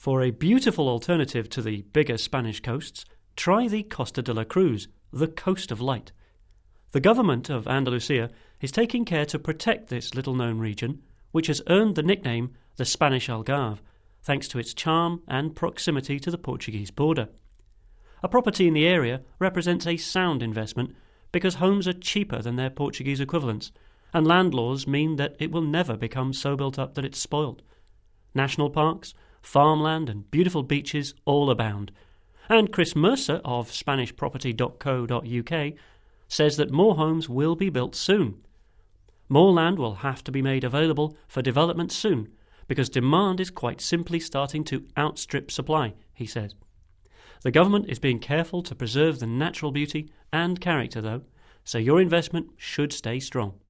For a beautiful alternative to the bigger Spanish coasts, try the Costa de la Cruz, the Coast of Light. The government of Andalusia is taking care to protect this little-known region, which has earned the nickname the Spanish Algarve, thanks to its charm and proximity to the Portuguese border. A property in the area represents a sound investment because homes are cheaper than their Portuguese equivalents, and land laws mean that it will never become so built up that it's spoiled. National parks, farmland and beautiful beaches all abound. And Chris Mercer of SpanishProperty.co.uk says that more homes will be built soon. More land will have to be made available for development soon because demand is quite simply starting to outstrip supply, he says. The government is being careful to preserve the natural beauty and character, though, so your investment should stay strong.